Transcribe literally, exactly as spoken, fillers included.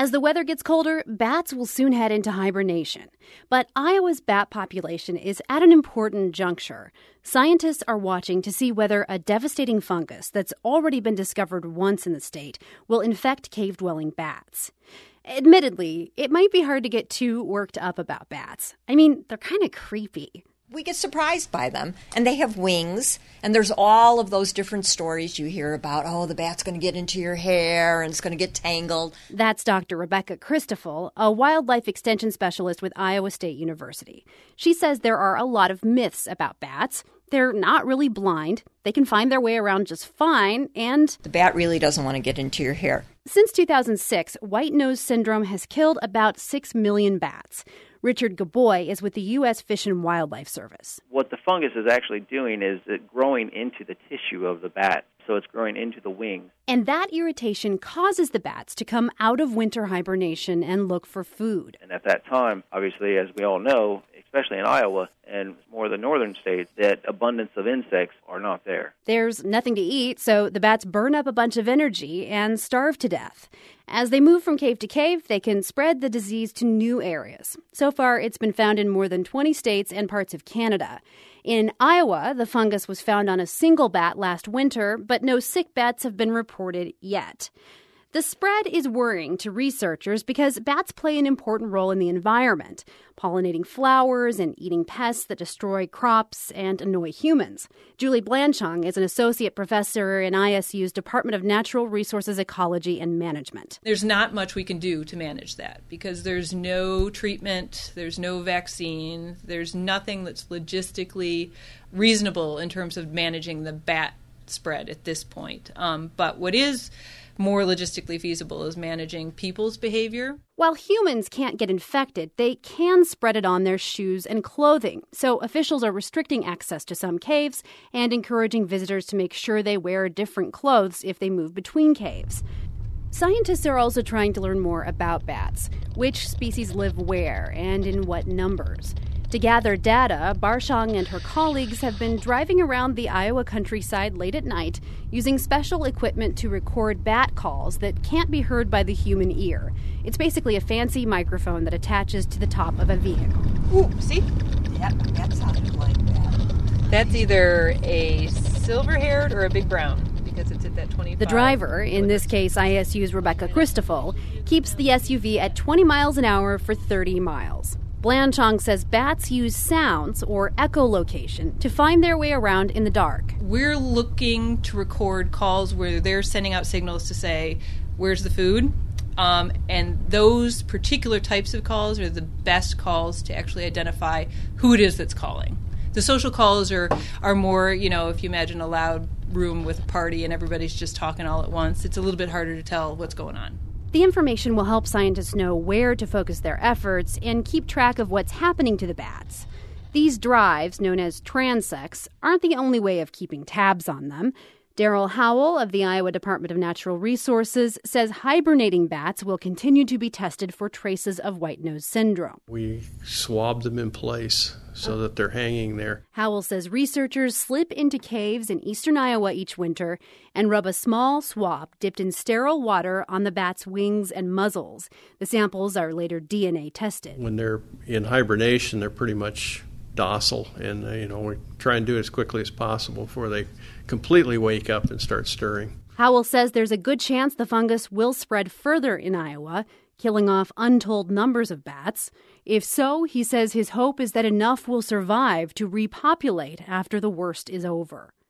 As the weather gets colder, bats will soon head into hibernation. But Iowa's bat population is at an important juncture. Scientists are watching to see whether a devastating fungus that's already been discovered once in the state will infect cave-dwelling bats. Admittedly, it might be hard to get too worked up about bats. I mean, they're kind of creepy. We get surprised by them, and they have wings, and there's all of those different stories you hear about, oh, the bat's going to get into your hair, and it's going to get tangled. That's Doctor Rebecca Christoffel, a wildlife extension specialist with Iowa State University. She says there are a lot of myths about bats. They're not really blind. They can find their way around just fine, and the bat really doesn't want to get into your hair. Since two thousand six, white nose syndrome has killed about six million bats. Richard Gaboy is with the U S Fish and Wildlife Service. What the fungus is actually doing is it growing into the tissue of the bat, so it's growing into the wings. And that irritation causes the bats to come out of winter hibernation and look for food. And at that time, obviously, as we all know, especially in Iowa and more of the northern states, that abundance of insects are not there. There's nothing to eat, so the bats burn up a bunch of energy and starve to death. As they move from cave to cave, they can spread the disease to new areas. So far, it's been found in more than twenty states and parts of Canada. In Iowa, the fungus was found on a single bat last winter, but no sick bats have been reported yet. The spread is worrying to researchers because bats play an important role in the environment, pollinating flowers and eating pests that destroy crops and annoy humans. Julie Blanchong is an associate professor in I S U's Department of Natural Resources Ecology and Management. There's not much we can do to manage that because there's no treatment, there's no vaccine, there's nothing that's logistically reasonable in terms of managing the bat spread at this point. Um, but what is more logistically feasible is managing people's behavior. While humans can't get infected, they can spread it on their shoes and clothing. So officials are restricting access to some caves and encouraging visitors to make sure they wear different clothes if they move between caves. Scientists are also trying to learn more about bats, which species live where and in what numbers. To gather data, Barshong and her colleagues have been driving around the Iowa countryside late at night using special equipment to record bat calls that can't be heard by the human ear. It's basically a fancy microphone that attaches to the top of a vehicle. Ooh, see? That, that sounded like that. That's either a silver-haired or a big brown because it's at that twenty-five. The driver, in this case I S U's Rebecca Christoffel, keeps the S U V at twenty miles an hour for thirty miles. Blanchong says bats use sounds, or echolocation, to find their way around in the dark. We're looking to record calls where they're sending out signals to say, where's the food? Um, and those particular types of calls are the best calls to actually identify who it is that's calling. The social calls are, are more, you know, if you imagine a loud room with a party and everybody's just talking all at once, it's a little bit harder to tell what's going on. The information will help scientists know where to focus their efforts and keep track of what's happening to the bats. These drives, known as transects, aren't the only way of keeping tabs on them. Daryl Howell of the Iowa Department of Natural Resources says hibernating bats will continue to be tested for traces of white nose syndrome. We swab them in place so that they're hanging there. Howell says researchers slip into caves in eastern Iowa each winter and rub a small swab dipped in sterile water on the bats' wings and muzzles. The samples are later D N A tested. When they're in hibernation, they're pretty much docile, and uh, you know we try and do it as quickly as possible before they completely wake up and start stirring. Howell says there's a good chance the fungus will spread further in Iowa, killing off untold numbers of bats. If so, he says his hope is that enough will survive to repopulate after the worst is over.